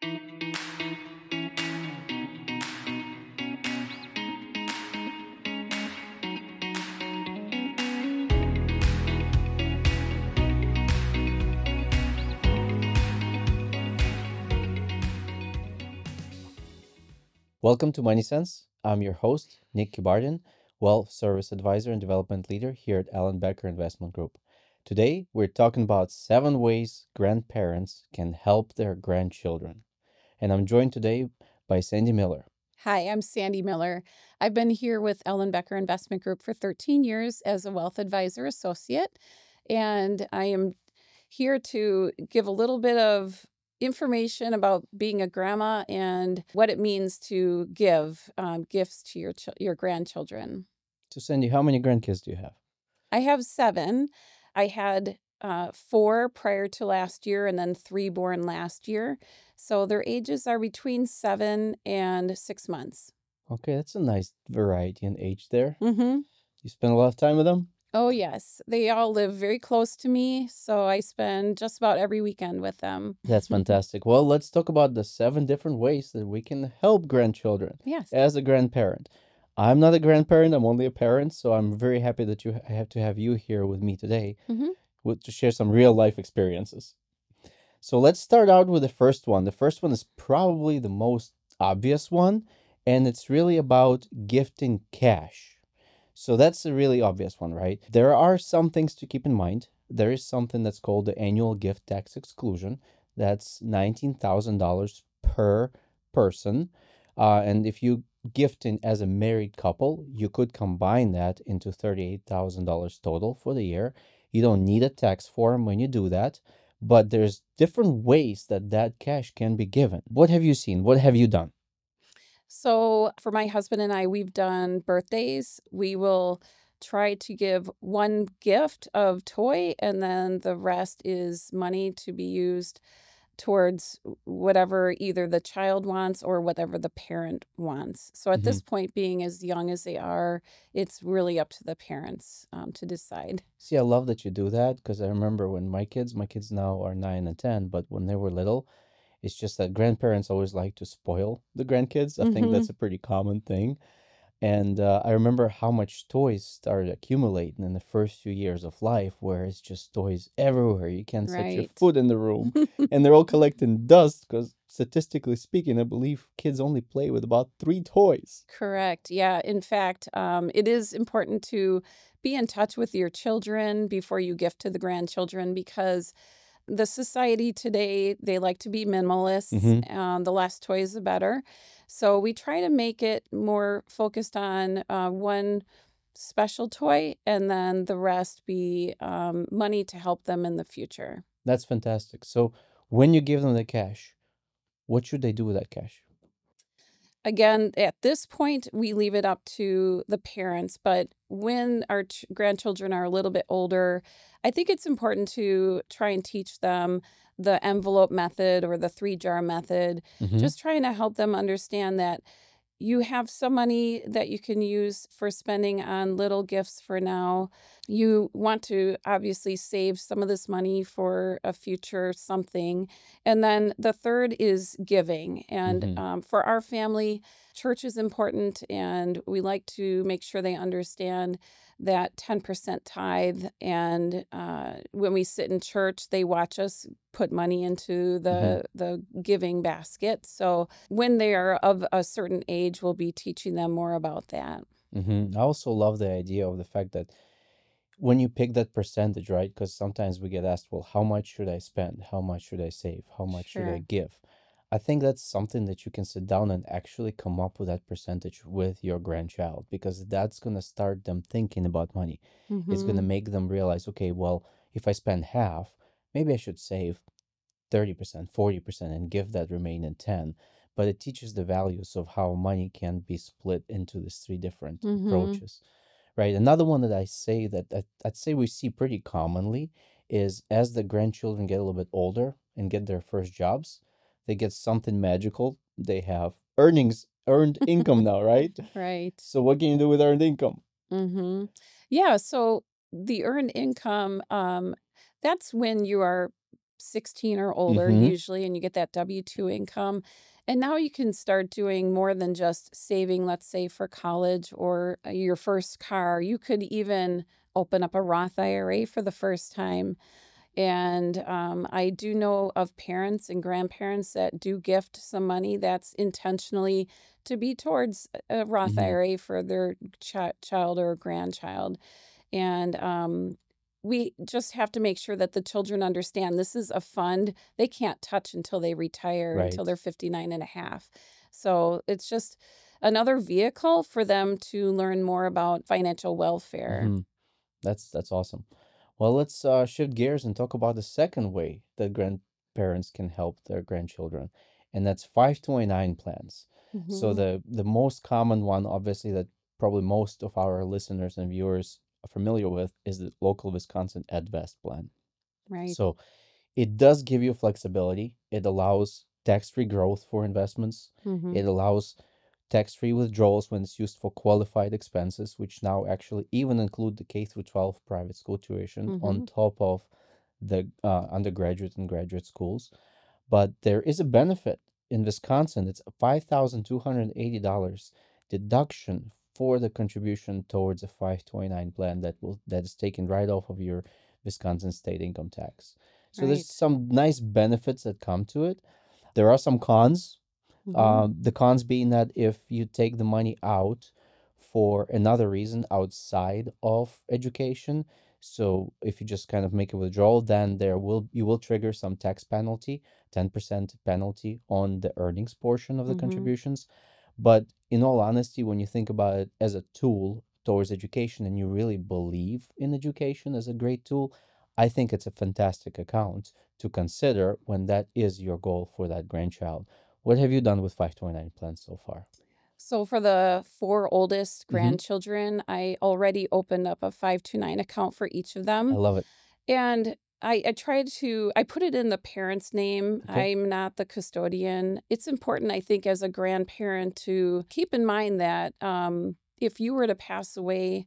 Welcome to Money Sense. I'm your host, Nick Kibarden, Wealth Service Advisor and Development Leader here at Allen Becker Investment Group. Today, we're talking about 7 ways grandparents can help their grandchildren. And I'm joined today by Sandy Miller. Hi, I'm Sandy Miller. I've been here with Ellen Becker Investment Group for 13 years as a wealth advisor associate, and I am here to give a little bit of information about being a grandma and what it means to give gifts to your grandchildren. So, Sandy, how many grandkids do you have? I have 7. I had 4 prior to last year and then 3 born last year. So their ages are between 7 and 6 months. Okay, that's a nice variety in age there. Mm-hmm. You spend a lot of time with them? Oh, yes. They all live very close to me, so I spend just about every weekend with them. That's fantastic. Well, let's talk about the 7 different ways that we can help grandchildren Yes. as a grandparent. I'm not a grandparent, I'm only a parent, so I'm very happy that I have to have you here with me today to share some real life experiences. So let's start out with the first one. The first one is probably the most obvious one, and it's really about gifting cash. So that's a really obvious one, right? There are some things to keep in mind. There is something that's called the annual gift tax exclusion. That's $19,000 per person. And if you gift in as a married couple, you could combine that into $38,000 total for the year. You don't need a tax form when you do that, but there's different ways that cash can be given. What have you seen? What have you done? So for my husband and I, we've done birthdays. We will try to give one gift of toy, and then the rest is money to be used towards whatever either the child wants or whatever the parent wants. So at this point, being as young as they are, it's really up to the parents to decide. See, I love that you do that because I remember when my kids now are 9 and 10, but when they were little, it's just that grandparents always like to spoil the grandkids. I think that's a pretty common thing. And I remember how much toys started accumulating in the first few years of life, where it's just toys everywhere. You can't set your Right. foot in the room, and they're all collecting dust because statistically speaking, I believe kids only play with about 3 toys. Correct. Yeah. In fact, it is important to be in touch with your children before you gift to the grandchildren because the society today, they like to be minimalists. The less toys, the better. So we try to make it more focused on one special toy and then the rest be money to help them in the future. That's fantastic. So when you give them the cash, what should they do with that cash? Again, at this point, we leave it up to the parents, but when our grandchildren are a little bit older, I think it's important to try and teach them the envelope method or the 3-jar method, just trying to help them understand that you have some money that you can use for spending on little gifts for now. You want to obviously save some of this money for a future something. And then the third is giving. And for our family, church is important. And we like to make sure they understand that 10% tithe. And when we sit in church, they watch us put money into the giving basket. So when they are of a certain age, we'll be teaching them more about that. I also love the idea of the fact that when you pick that percentage, right? Because sometimes we get asked, well, how much should I spend? How much should I save? How much should I Sure. give? I think that's something that you can sit down and actually come up with that percentage with your grandchild because that's going to start them thinking about money. It's going to Mm-hmm. make them realize, okay, well, if I spend half, maybe I should save 30%, 40% and give that remaining 10. But it teaches the values of how money can be split into these 3 different Mm-hmm. approaches. Right. Another one that I say I'd say we see pretty commonly is as the grandchildren get a little bit older and get their first jobs, they get something magical. They have earned income now, right? Right. So what can you do with earned income? Mm-hmm. Yeah. So the earned income, that's when you are 16 or older Mm-hmm. usually, and you get that W-2 income. And now you can start doing more than just saving, let's say, for college or your first car. You could even open up a Roth IRA for the first time. And I do know of parents and grandparents that do gift some money that's intentionally to be towards a Roth Mm-hmm. IRA for their child or grandchild. And we just have to make sure that the children understand this is a fund they can't touch until they retire, until Right. they're 59 and a half. So it's just another vehicle for them to learn more about financial welfare. Mm-hmm. That's awesome. Well, let's shift gears and talk about the second way that grandparents can help their grandchildren, and that's 529 plans. So Hmm. the most common one, obviously, that probably most of our listeners and viewers are familiar with is the local Wisconsin EdVest plan. Right. So it does give you flexibility. It allows tax-free growth for investments. Hmm. It allows tax-free withdrawals when it's used for qualified expenses, which now actually even include the K through 12 private school tuition on Hmm. top of the undergraduate and graduate schools. But there is a benefit in Wisconsin. It's a $5,280 deduction for the contribution towards a 529 plan that is taken right off of your Wisconsin state income tax. So there's Right. some nice benefits that come to it. There are some cons. Hmm. The cons being that if you take the money out for another reason outside of education, so if you just kind of make a withdrawal, then you will trigger some tax penalty, 10% penalty on the earnings portion of the Hmm. contributions. But in all honesty, when you think about it as a tool towards education and you really believe in education as a great tool, I think it's a fantastic account to consider when that is your goal for that grandchild. What have you done with 529 plans so far? So for the four oldest Mm-hmm. grandchildren, I already opened up a 529 account for each of I them. love it. And I tried to, I put it in the parent's name. Okay. I'm not the custodian. It's important, I think, as a grandparent to keep in mind that if you were to pass away,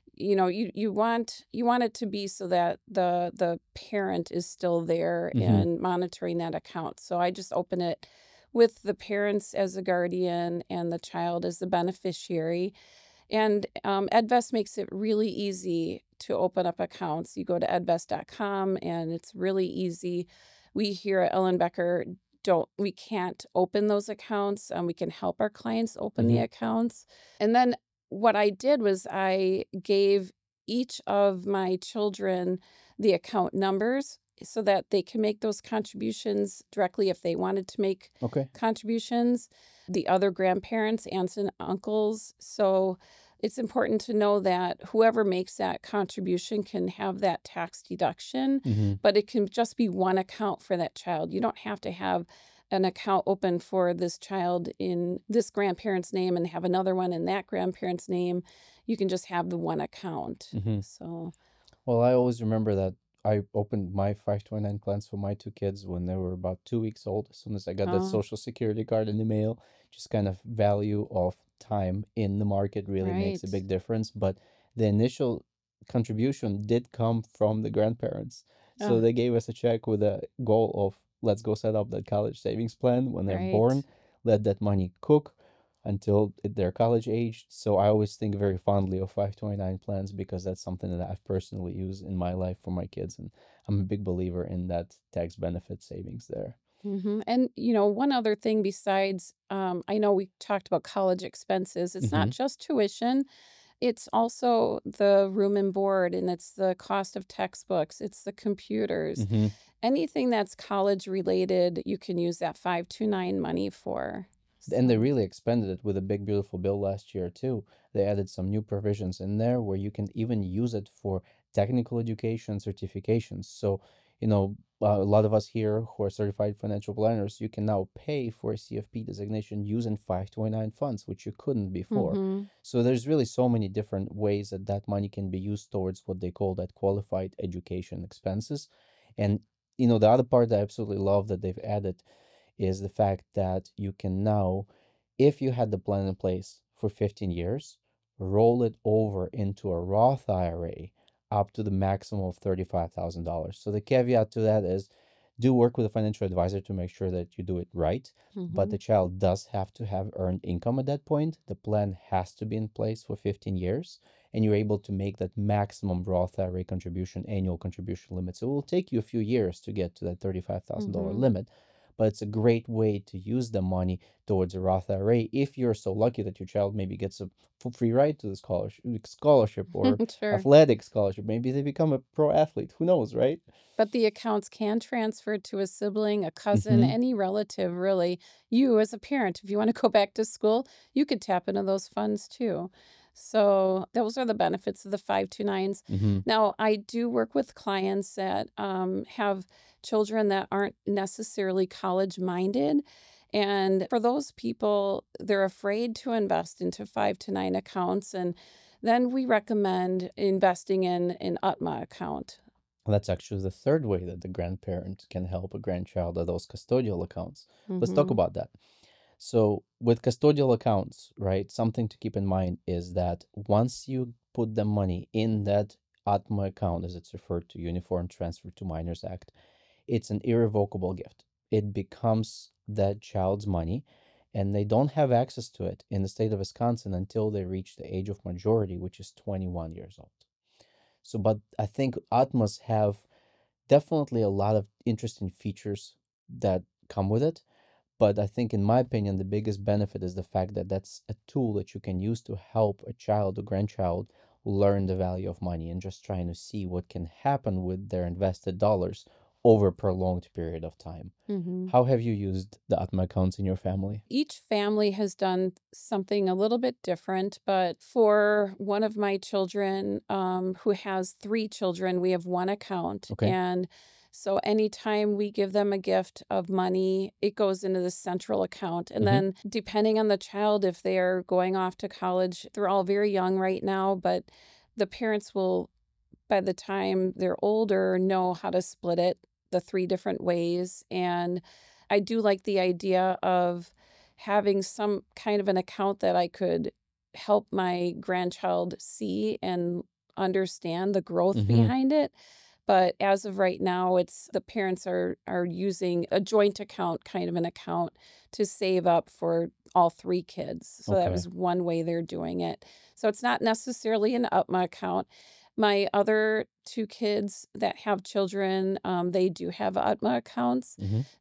you want it to be so that the parent is still there Mm-hmm. and monitoring that account. So I just open it with the parents as a guardian and the child as the beneficiary. And Edvest makes it really easy to open up accounts. You go to edvest.com and it's really easy. We here at Ellen Becker we can't open those accounts. We can help our clients open the Mm-hmm. accounts. And then what I did was I gave each of my children the account numbers so that they can make those contributions directly if they wanted to make Okay. contributions. The other grandparents, aunts and uncles. So it's important to know that whoever makes that contribution can have that tax deduction, Mm-hmm. but it can just be one account for that child. You don't have to have an account open for this child in this grandparent's name and have another one in that grandparent's name. You can just have the one account. Mm-hmm. So, Well, I always remember that I opened my 529 plans for my two kids when they were about 2 weeks old. As soon as I got that oh, social security card in the mail, just kind of value of time in the market really makes a right. big difference. But the initial contribution did come from the grandparents. So Oh, they gave us a check with a goal of let's go set up that college savings plan when they're right. born, let that money cook until they're college aged. So I always think very fondly of 529 plans because that's something that I've personally used in my life for my kids. And I'm a big believer in that tax benefit savings there. And, one other thing besides, I know we talked about college expenses. It's Mm-hmm. not just tuition, it's also the room and board, and it's the cost of textbooks, it's the computers. Mm-hmm. Anything that's college related, you can use that 529 money for. And they So, really expanded it with a big, beautiful bill last year, too. They added some new provisions in there where you can even use it for technical education certifications. So, a lot of us here who are certified financial planners, you can now pay for a CFP designation using 529 funds, which you couldn't before. mhm. So, there's really so many different ways that that money can be used towards what they call that qualified education expenses. And, the other part that I absolutely love that they've added is the fact that you can now, if you had the plan in place for 15 years, roll it over into a Roth IRA up to the maximum of $35,000. So the caveat to that is Do work with a financial advisor to make sure that you do it right. But the child does have to have earned income at that point. The plan has to be in place for 15 years, and you're able to make that maximum Roth IRA contribution, annual contribution limit. So it will take you a few years to get to that $35,000 limit. But it's a great way to use the money towards a Roth IRA if you're so lucky that your child maybe gets a free ride to the scholarship or Sure. athletic scholarship. Maybe they become a pro athlete. Who knows, right? But the accounts can transfer to a sibling, a cousin, any relative, really. You, as a parent, if you want to go back to school, you could tap into those funds too. So those are the benefits of the 529s. Now, I do work with clients that have children that aren't necessarily college minded. And for those people, they're afraid to invest into 529 accounts. And then we recommend investing in an UTMA account. That's actually the third way that the grandparent can help a grandchild are those custodial accounts. Let's talk about that. So with custodial accounts, right, something to keep in mind is that once you put the money in that UTMA account, as it's referred to, Uniform Transfer to Minors Act, it's an irrevocable gift. It becomes that child's money, and they don't have access to it in the state of Wisconsin until they reach the age of majority, which is 21 years old. So, but I think UTMAs have definitely a lot of interesting features that come with it. But I think, in my opinion, the biggest benefit is the fact that that's a tool that you can use to help a child or grandchild learn the value of money and just trying to see what can happen with their invested dollars over a prolonged period of time. How have you used the UTMA accounts in your family? Each family has done something a little bit different, but for one of my children who has 3 children, we have one account. Okay. And so anytime we give them a gift of money, it goes into the central account. And then depending on the child, if they're going off to college, they're all very young right now, but the parents will, by the time they're older, know how to split it the 3 different ways. And I do like the idea of having some kind of an account that I could help my grandchild see and understand the growth behind it. But as of right now, it's the parents are using a joint account, kind of an account, to save up for all 3 kids. So that was one way they're doing it. So it's not necessarily an UTMA account. My other 2 kids that have children, they do have UTMA accounts.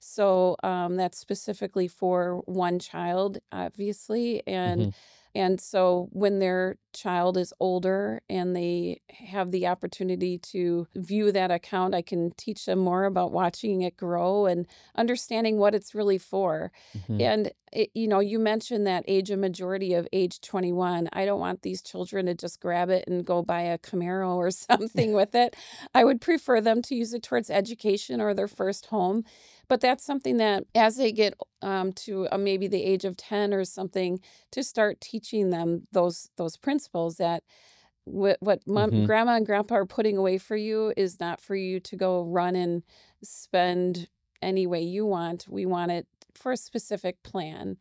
So that's specifically for one child, obviously. And so when their child is older and they have the opportunity to view that account, I can teach them more about watching it grow and understanding what it's really for. And, you mentioned that age of majority of age 21. I don't want these children to just grab it and go buy a Camaro or something with it. I would prefer them to use it towards education or their first home. But that's something that as they get to maybe the age of 10 or something, to start teaching them those principles that what grandma and grandpa are putting away for you is not for you to go run and spend any way you want. We want it for a specific plan.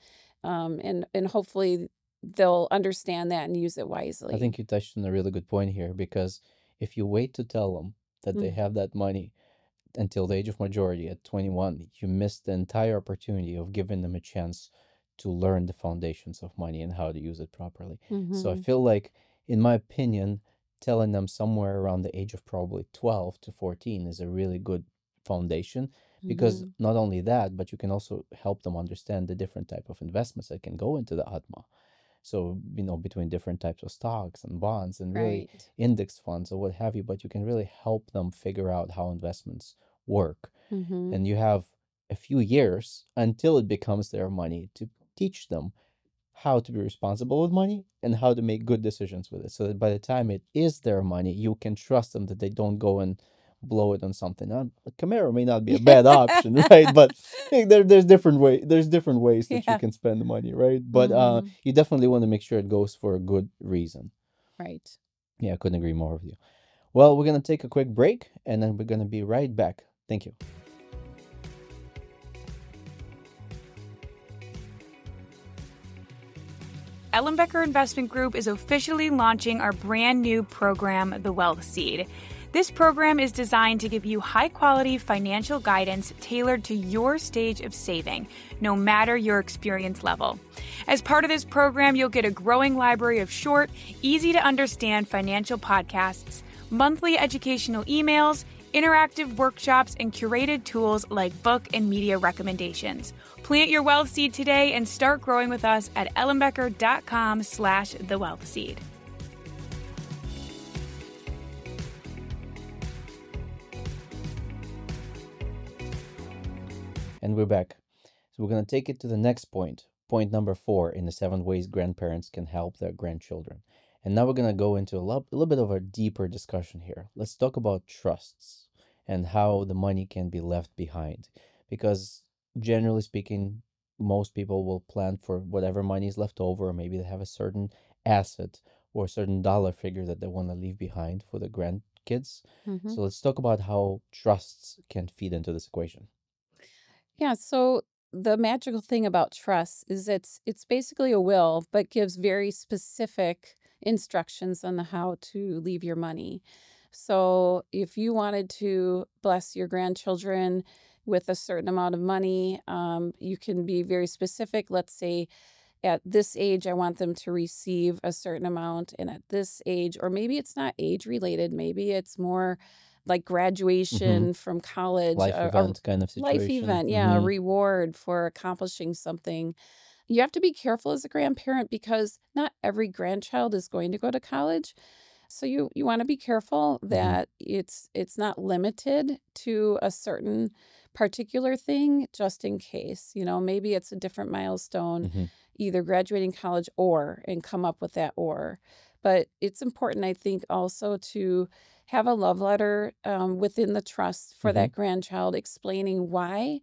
And hopefully they'll understand that and use it wisely. I think you touched on a really good point here, because if you wait to tell them that they have that money until the age of majority at 21, you miss the entire opportunity of giving them a chance to learn the foundations of money and how to use it properly. So I feel like, in my opinion, telling them somewhere around the age of probably 12 to 14 is a really good foundation, because not only that, but you can also help them understand the different type of investments that can go into the UTMA. So, between different types of stocks and bonds and really index funds or what have you, but you can really help them figure out how investments work. And you have a few years until it becomes their money to teach them how to be responsible with money and how to make good decisions with it. So that by the time it is their money, you can trust them that they don't go and blow it on something. A Camaro may not be a bad option, right? But there's different ways that you can spend the money, right? But you definitely want to make sure it goes for a good reason. Right. Yeah, I couldn't agree more with you. Well, we're going to take a quick break, and then we're going to be right back. Thank you. Ellenbecker Investment Group is officially launching our brand new program, The Wealth Seed. This program is designed to give you high-quality financial guidance tailored to your stage of saving, no matter your experience level. As part of this program, you'll get a growing library of short, easy-to-understand financial podcasts, monthly educational emails, interactive workshops, and curated tools like book and media recommendations. Plant your wealth seed today and start growing with us at ellenbecker.com/thewealthseed. And we're back. So we're going to take it to the next point, point number 4 in the 7 ways grandparents can help their grandchildren. And now we're going to go into a little bit of a deeper discussion here. Let's talk about trusts and how the money can be left behind. Because generally speaking, most people will plan for whatever money is left over, or maybe they have a certain asset or a certain dollar figure that they want to leave behind for the grandkids. Mhm. So let's talk about how trusts can feed into this equation. Yeah, so the magical thing about trust is it's basically a will, but gives very specific instructions on how to leave your money. So if you wanted to bless your grandchildren with a certain amount of money, you can be very specific. Let's say at this age, I want them to receive a certain amount, and at this age, or maybe it's not age related, maybe it's more like Mm-hmm. graduation from college, Life a event kind of life situation. event, yeah, a reward for accomplishing something. You have to be careful as a grandparent because not every grandchild is going to go to college. So you want to be careful that it's not limited to a certain particular thing just in case. Maybe it's a different milestone, Mm-hmm. either graduating college or, and come up with that or. But it's important, I think, also to have a love letter within the trust for that grandchild explaining why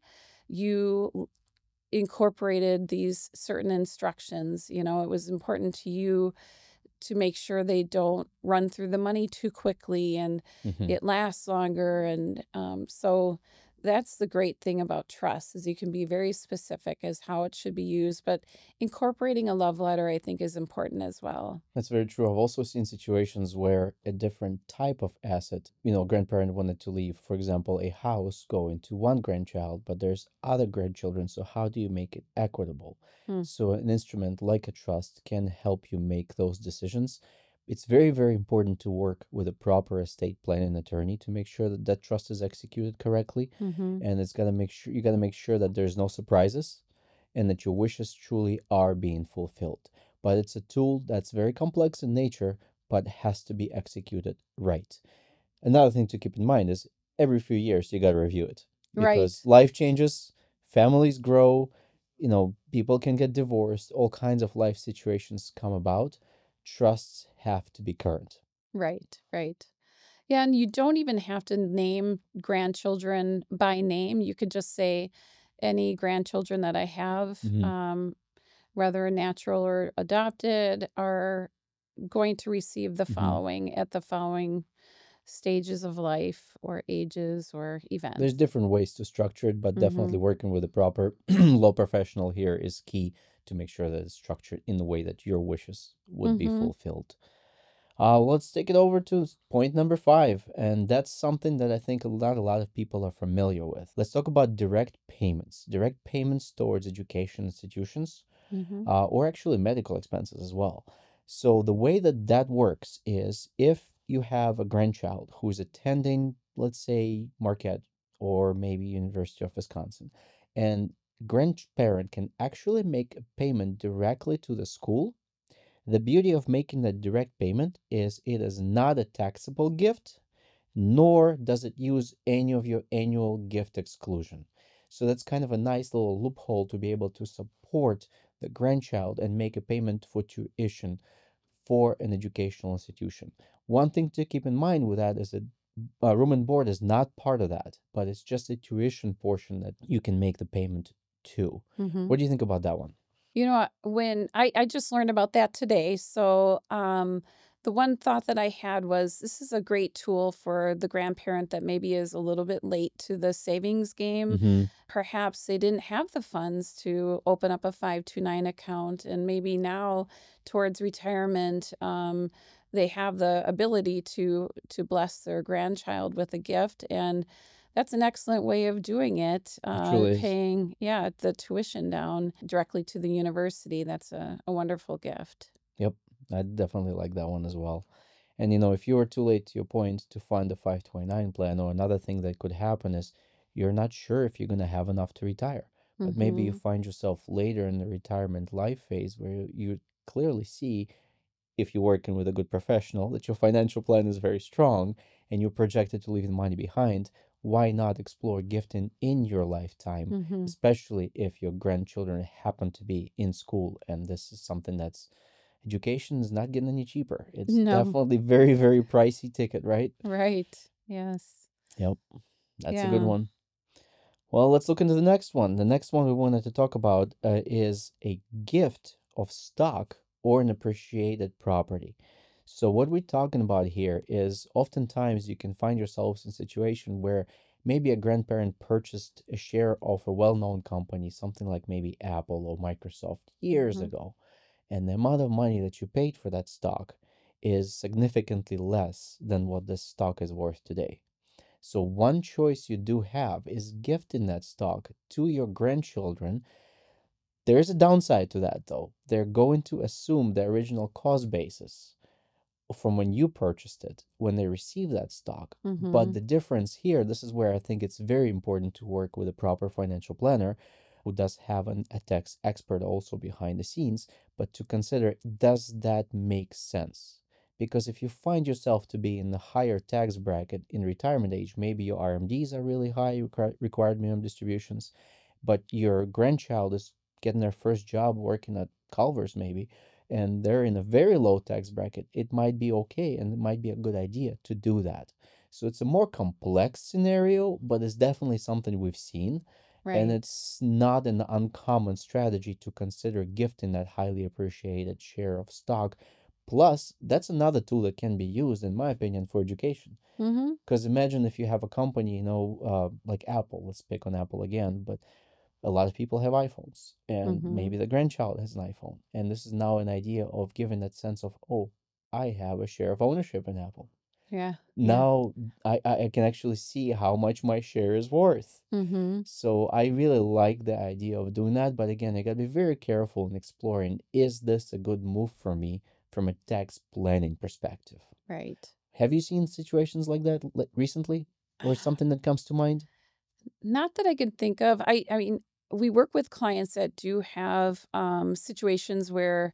you incorporated these certain instructions. It was important to you to make sure they don't run through the money too quickly and it lasts longer. And so that's the great thing about trust is you can be very specific as how it should be used, but incorporating a love letter, I think, is important as well. That's very true. I've also seen situations where a different type of asset, grandparent wanted to leave, for example, a house going to one grandchild, but there's other grandchildren. So how do you make it equitable? Hmm. So an instrument like a trust can help you make those decisions. It's very, very important to work with a proper estate planning attorney to make sure that that trust is executed correctly. Mm-hmm. And you got to make sure that there's no surprises and that your wishes truly are being fulfilled. But it's a tool that's very complex in nature, but has to be executed right. Another thing to keep in mind is every few years you got to review it because Right. life changes, families grow, people can get divorced, all kinds of life situations come about. Trusts have to be current. Right. Right. Yeah, and you don't even have to name grandchildren by name. You could just say any grandchildren that I have, Hmm. whether natural or adopted, are going to receive the Hmm. following at the following stages of life or ages or There's events. different ways to structure it, but Mm-hmm. definitely working with a proper law professional here is key to make sure that it's structured in the way that your wishes would be Mm-hmm. fulfilled. Let's take it over to point number 5, and that's something that I think not a lot of people are familiar with. Let's talk about direct payments towards education institutions, Mm-hmm. or actually medical expenses as well. So the way that that works is if you have a grandchild who is attending, let's say, Marquette or maybe University of Wisconsin, and grandparent can actually make a payment directly to the school. The beauty of making that direct payment is it is not a taxable gift, nor does it use any of your annual gift exclusion. So that's kind of a nice little loophole to be able to support the grandchild and make a payment for tuition for an educational institution. One thing to keep in mind with that is that room and board is not part of that, but it's just the tuition portion that you can make the payment to. Mm-hmm. What do you think about that one? When I just learned about that today. So The one thought that I had was this is a great tool for the grandparent that maybe is a little bit late to the savings game. Mm-hmm. Perhaps they didn't have the funds to open up a 529 account, and maybe now towards retirement, they have the ability to bless their grandchild with a gift, and that's an excellent way of doing it. It truly is. Paying, yeah, the tuition down directly to the university. That's a wonderful gift. Yep, I definitely like that one as well. And if you were too late to your point to find the 529 plan, or another thing that could happen is you're not sure if you're going to have enough to retire. But maybe you Mm-hmm. find yourself later in the retirement life phase where you clearly see, if you're working with a good professional, that your financial plan is very strong and you're projected to leave the money behind. Why not explore gifting in your lifetime, Mm-hmm. especially if your grandchildren happen to be in school? And this is something that's education is not getting any cheaper. It's No. definitely very, very pricey ticket, right? Right. Yes. Yep, that's a good Yeah. one. Well, let's look into the next one. The next one we wanted to talk about is a gift of stock or an appreciated property. So what we're talking about here is oftentimes you can find yourselves in a situation where maybe a grandparent purchased a share of a well-known company, something like maybe Apple or Microsoft years Mm-hmm. ago, and the amount of money that you paid for that stock is significantly less than what this stock is worth today. So one choice you do have is gifting that stock to your grandchildren. There is a downside to that though. They're going to assume the original cost basis from when you purchased it when they receive that stock. But Mm-hmm. the difference here, this is where I think it's very important to work with a proper financial planner who does have a tax expert also behind the scenes, but to consider, does that make sense? Because if you find yourself to be in the higher tax bracket in retirement age, maybe your RMDs are really high, required minimum distributions, but your grandchild is getting their first job working at Culver's maybe, and they're in a very low tax bracket, it might be okay and it might be a good idea to do that. So it's a more complex scenario, but it's definitely something we've seen. And Right. it's not an uncommon strategy to consider gifting that highly appreciated share of stock. Plus, that's another tool that can be used, in my opinion, for education. Mm-hmm. Because imagine if you have a company, like Apple, let's pick on Apple again, but a lot of people have iPhones, and Mm-hmm. maybe the grandchild has an iPhone. And this is now an idea of giving that sense of, oh, I have a share of ownership in Apple. Yeah. Yeah. Now I can actually see how much my share is worth. Mm-hmm. So I really like the idea of doing that. But again, I gotta be very careful in exploring, is this a good move for me from a tax planning perspective? Right. Have you seen situations like that recently, or something that comes to mind? Not that I can think of. I mean, we work with clients that do have situations where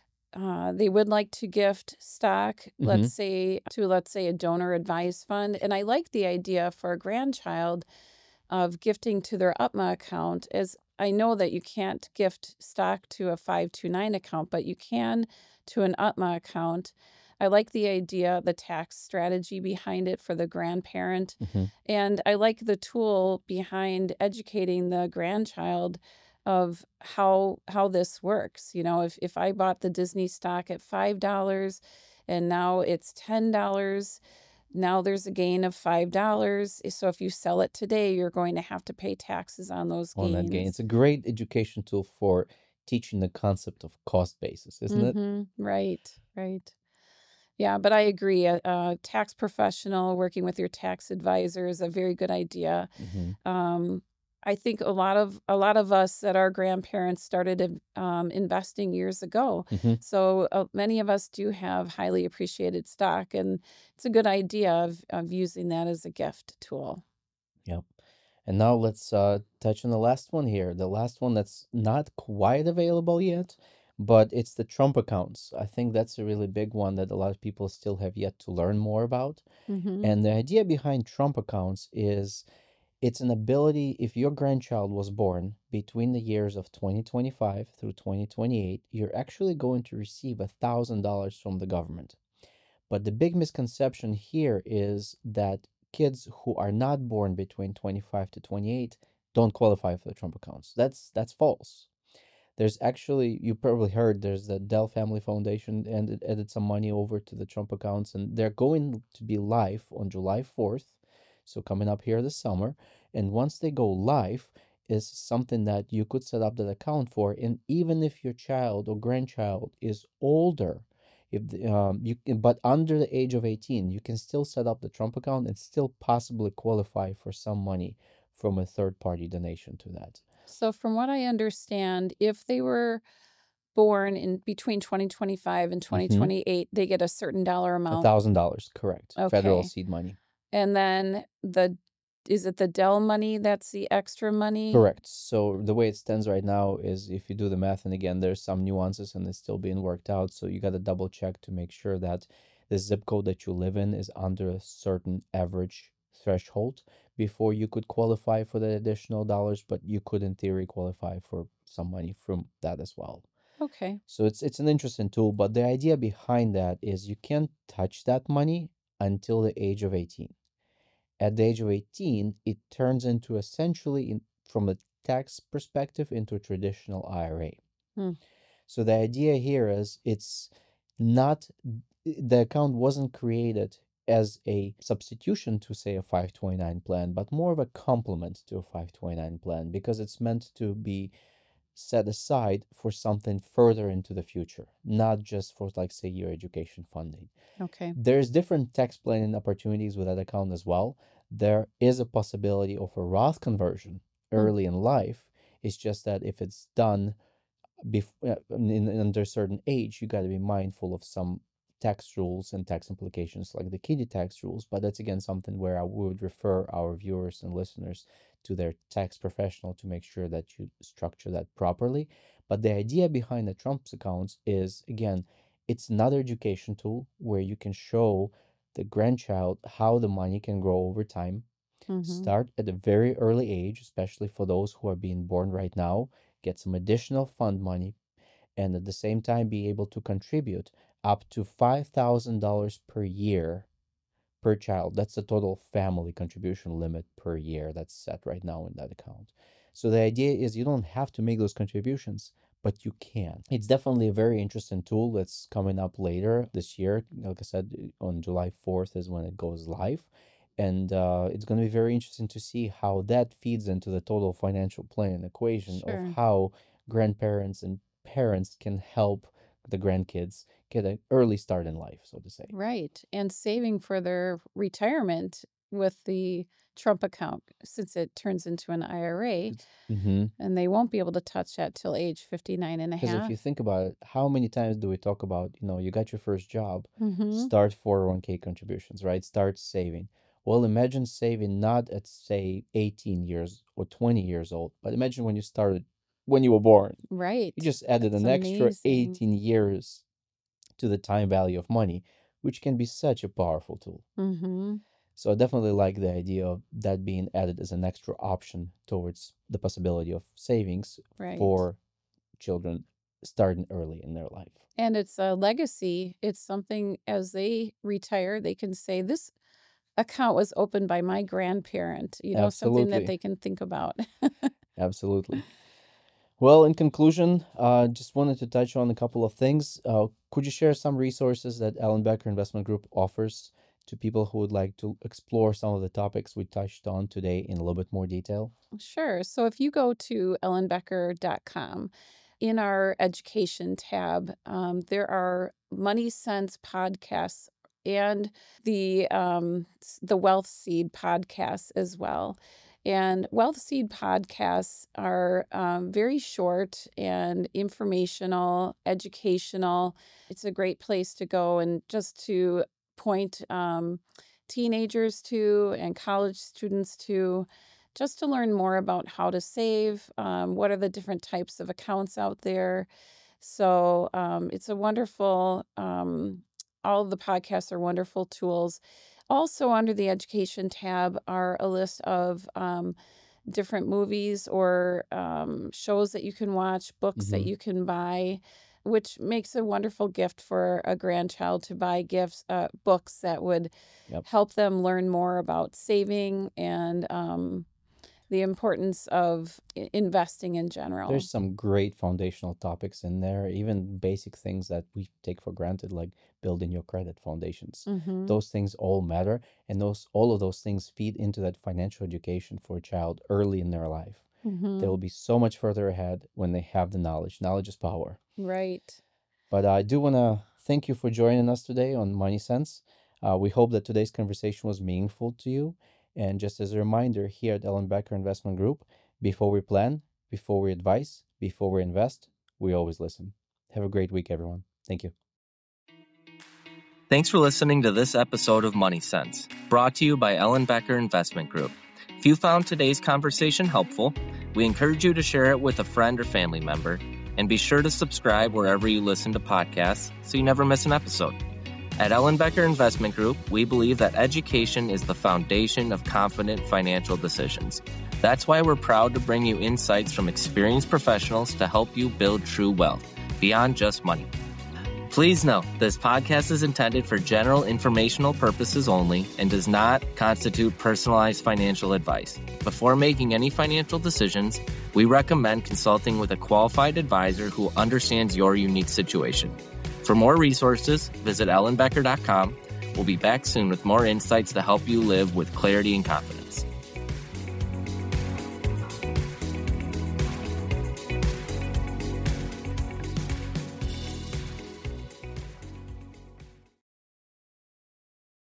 they would like to gift stock, Mm-hmm. let's say a donor advised fund. And I like the idea for a grandchild of gifting to their UTMA account, as I know that you can't gift stock to a 529 account, but you can to an UTMA account. I like the idea, the tax strategy behind it for the grandparent. Mm-hmm. And I like the tool behind educating the grandchild of how this works. You know, if I bought the Disney stock at $5 and now it's $10, now there's a gain of $5. So if you sell it today, you're going to have to pay taxes on those On that gain. It's gains. a great education tool for teaching the concept of cost basis, isn't it? Mm-hmm. Right, right. Yeah, but I agree. A tax professional working with your tax advisor is a very good idea. Mm-hmm. Um, I think a lot of us that our grandparents started investing years ago. Mm-hmm. So many of us do have highly appreciated stock, and it's a good idea of using that as a gift tool. Yep. And now let's touch on the last one here. The last one that's not quite available yet, but it's the Trump accounts. I think that's a really big one that a lot of people still have yet to learn more about. Mm-hmm. And the idea behind Trump accounts is it's an ability, if your grandchild was born between the years of 2025 through 2028, you're actually going to receive $1,000 from the government. But the big misconception here is that kids who are not born between 25 to 28 don't qualify for the Trump accounts. That's false. There's actually, you probably heard, there's the Dell Family Foundation, and it added some money over to the Trump accounts, and they're going to be live on July 4th, so coming up here this summer. And once they go live, is something that you could set up that account for, and even if your child or grandchild is older, if you can, but under the age of 18, you can still set up the Trump account and still possibly qualify for some money from a third party donation to that. So from what I understand, if they were born in between 2025 and Mm-hmm. 2028, they get a certain dollar amount. $1,000, correct. Federal Okay. seed money. And then is it the Dell money that's the extra money? Correct. So the way it stands right now is, if you do the math, and again, there's some nuances and it's still being worked out, so you got to double check to make sure that the zip code that you live in is under a certain average threshold before you could qualify for the additional dollars, but you could in theory qualify for some money from that as well. Okay. So it's an interesting tool, but the idea behind that is you can't touch that money until the age of 18. At the age of 18, it turns into essentially, from a tax perspective, into a traditional IRA. Hmm. So the idea here is, it's not, the account wasn't created as a substitution to, say, a 529 plan, but more of a complement to a 529 plan, because it's meant to be set aside for something further into the future, not just for, like, say, your education funding. Okay. There's different tax planning opportunities with that account as well. There is a possibility of a Roth conversion early in life. It's just that if it's done under a certain age, you got to be mindful of some tax rules and tax implications, like the kiddie tax rules. But that's again something where I would refer our viewers and listeners to their tax professional to make sure that you structure that properly. But the idea behind the Trump's accounts is, again, it's another education tool where you can show the grandchild how the money can grow over time. Start at a very early age, especially for those who are being born right now, get some additional fund money, and at the same time be able to contribute up to $5,000 per year per child. That's the total family contribution limit per year that's set right now in that account. So the idea is, you don't have to make those contributions, but you can. It's definitely a very interesting tool that's coming up later this year. Like I said, on July 4th is when it goes live. And it's going to be very interesting to see how that feeds into the total financial planning equation Sure. of how grandparents and parents can help the grandkids get an early start in life, so to say. Right. And saving for their retirement with the Trump account, since it turns into an IRA, Mm-hmm. and they won't be able to touch that till age 59 and a Because if half. you think about it, how many times do we talk about, you got your first job, Mm-hmm. start 401k contributions, right? Start saving. Well, imagine saving not at, say, 18 years or 20 years old, but imagine when you started, when you were born. Right. You just added That's an extra amazing. 18 years to the time value of money, which can be such a powerful tool. Mm-hmm. So I definitely like the idea of that being added as an extra option towards the possibility of savings Right. for children starting early in their life. And it's a legacy. It's something, as they retire, they can say, this account was opened by my grandparent, something Absolutely. that they can think about. Absolutely. Well, in conclusion, just wanted to touch on a couple of things. Could you share some resources that Ellenbecker Investment Group offers to people who would like to explore some of the topics we touched on today in a little bit more detail? Sure. So if you go to ellenbecker.com, in our education tab, there are Money Sense podcasts and the Wealth Seed podcast as well. And Wealth Seed podcasts are very short and informational, educational. It's a great place to go and just to point teenagers to and college students to, just to learn more about how to save, what are the different types of accounts out there. So it's a wonderful, all of the podcasts are wonderful tools. Also, under the education tab are a list of different movies or shows that you can watch, books that Mm-hmm. you can buy, which makes a wonderful gift for a grandchild to buy books that would Yep. help them learn more about saving and the importance of investing in general. There's some great foundational topics in there, even basic things that we take for granted, like building your credit foundations. Mm-hmm. Those things all matter, and all of those things feed into that financial education for a child early in their life. Mm-hmm. They will be so much further ahead when they have the knowledge. Knowledge is power. Right. But I do want to thank you for joining us today on Money Sense. We hope that today's conversation was meaningful to you. And just as a reminder, here at Ellenbecker Investment Group, before we plan, before we advise, before we invest, we always listen. Have a great week, everyone. Thank you. Thanks for listening to this episode of Money Sense, brought to you by Ellenbecker Investment Group. If you found today's conversation helpful, we encourage you to share it with a friend or family member, and be sure to subscribe wherever you listen to podcasts so you never miss an episode. At Ellenbecker Investment Group, we believe that education is the foundation of confident financial decisions. That's why we're proud to bring you insights from experienced professionals to help you build true wealth beyond just money. Please note, this podcast is intended for general informational purposes only and does not constitute personalized financial advice. Before making any financial decisions, we recommend consulting with a qualified advisor who understands your unique situation. For more resources, visit ellenbecker.com. We'll be back soon with more insights to help you live with clarity and confidence.